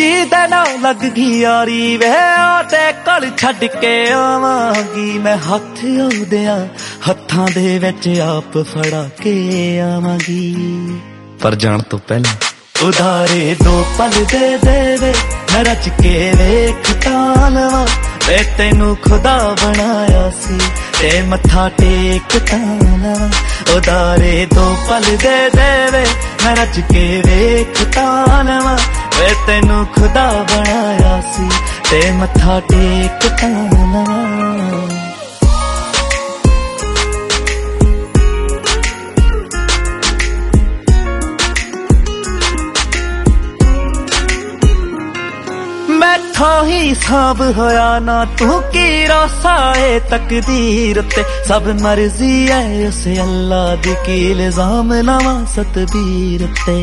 जी दे नाल लग गई यारी वे आते कल छड़ के आवांगी मैं हथ ओदियां हत्थां दे विच आप फड़ा के आवांगी पर जान तो पहला उधारे दो पल दे दे वे मैं रच के वेख तालवा वे तेनू खुदा बनाया सी ते मत्था टेक तालवा उधारे दो पल दे दे वे मैं रच के वेख तालवा वे तेनू खुदा बनाया सी ते मत्था टेक तालवा मैथों ही साब होया ना तू की रोसाए तकदीर ते सब मर्जी है उसे अल्लाह दी की इल्जाम लावा सतबीर ते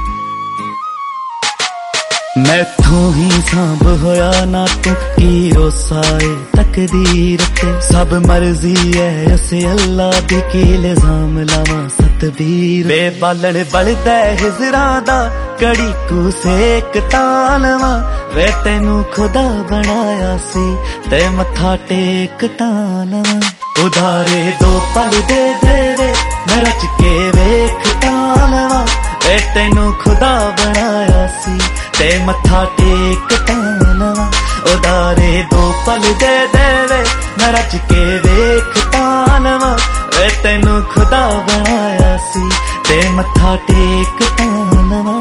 मैथों ही साब होया ना तू की रोसाए तकदीर ते सब मर्जी है उसे अल्लाह दी की इल्जाम लावा सतबीर वे बालण बलदा हिजरा दा कड़ी कू सेक तालवा वे तेनू खुदा बनाया सी ते मत्था टेक तालवा उधारे दो पल दे दे वे मैं रच के वेख तालवा वे तेनू खुदा बनाया सी ते मत्था टेक तालवा उधारे दो पल दे दे वे मैं रच के वेख तालवा वे तेनू खुदा बनाया सी ते मत्था टेक तालवा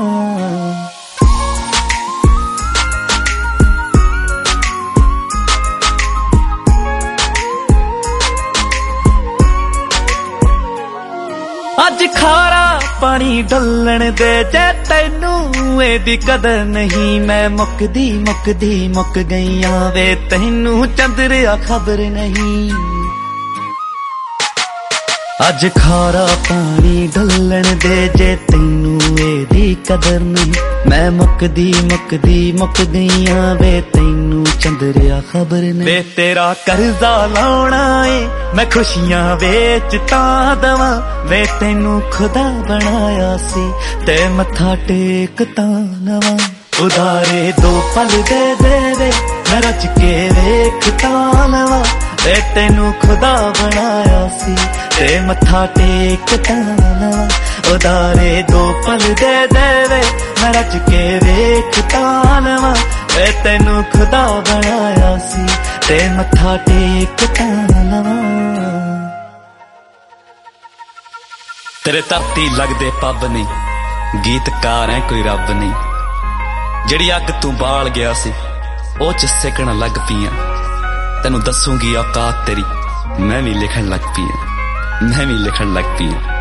अज खारा पानी डलन दे जे तैनू एदी कदर नहीं मैं मुकदी मुकदी मुक गईयां वे तैनू चंद्रिया खबर नहीं अज खारा पानी डलन दे जे तैनू एदी कदर नहीं मैं मुकदी मुकदी मुक गईयां वे तैनू चंद्रिया खबर नहीं वे तेरा कर्जा लाउणा है मैं खुशियां वेच तां दवां वे तैनू खुदा बनाया सी ते मत्था टेक तां नवां उधारे दो पल दे दे वे मैं रच के वेख तां नवां वे तैनू खुदा बनाया सी ते मत्था टेक तां नवां उधारे दो पल दे दे वे मैं रच के वेख तां नवां वे तैनू खुदा बनाया सी ते मत्था टेक तां नवां तेरे धरती लगदे पब नहीं गीतकार है कोई रब नहीं जिहड़ी अग तू बाल गया सी ओ च सेकण लग पियां तेनू दसूंगी औकात तेरी मैं भी लिखण लग पियां मैं भी लिखण लग पियां